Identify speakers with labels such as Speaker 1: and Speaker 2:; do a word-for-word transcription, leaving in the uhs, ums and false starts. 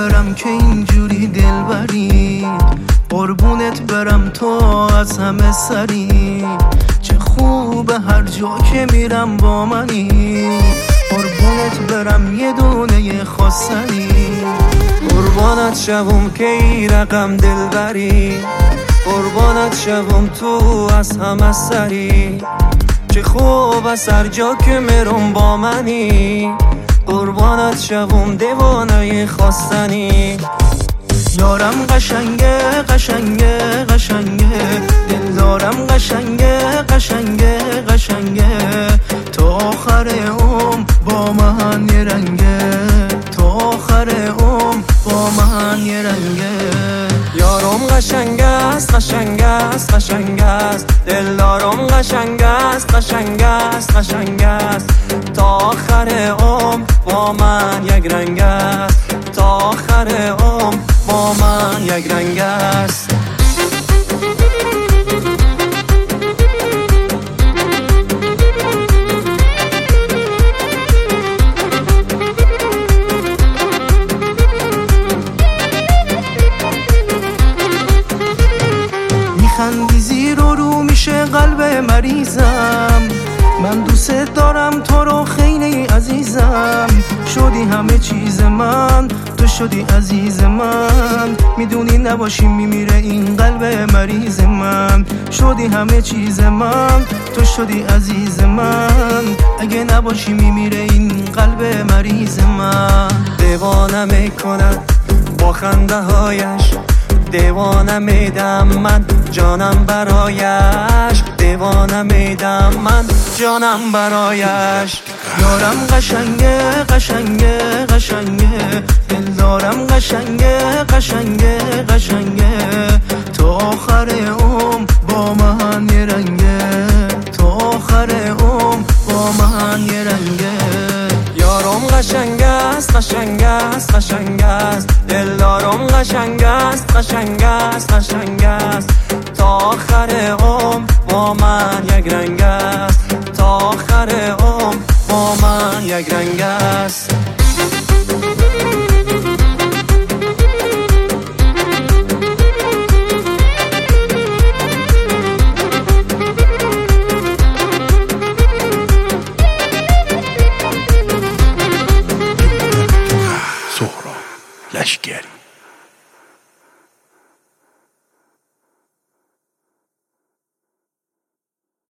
Speaker 1: برم که اینجوری دلبری، قربونت برم تو از همه سری، چه خوبه هر جا که میرم با منی، قربونت برم یه دونه خواستنی، قربانت شوم که ای رقم دلبری، قربانت شوم تو از همه سری، چه خوب از هر جا که میرم با منی، قربانت شوم دیوانه خواستنی. یارم قشنگه قشنگه قشنگه، دلدارم قشنگه قشنگه قشنگه، تا آخر عمر با من یه رنگه، تا آخر عمر با من یه رنگه. یارم قشنگ است قشنگ است قشنگ است، دلدارم قشنگ است قشنگ است قشنگ است، تا آخر عمر با من یک رنگ است، تا آخر عمر با من یک رنگ است. میخندی زیر و رو میشه قلب مریضم، من دوست دارم تو رو خیلی عزیزم، شدی همه چیز من، تو شدی عزیز من، میدونی نباشی میمیره این قلب مریض من، شدی همه چیز من، تو شدی عزیز من، اگه نباشی میمیره این قلب مریض من. دیوانه میکنه با خنده هایش، دیوانه میدم من جانم برایش، دیوانه میدم من جانم برایش. یارم قشنگه قشنگه قشنگه، دلدارم قشنگه قشنگه قشنگه، تا آخر عمر با من یه رنگه، تا آخر عمر با من یه رنگه. یارم قشنگ است قشنگ است قشنگ است، دلدارم قشنگ است قشنگ است قشنگ است، تا آخر عمر با من یک رنگ است، تا آخر عمر با من یک رنگ است.
Speaker 2: سهراب لشکری.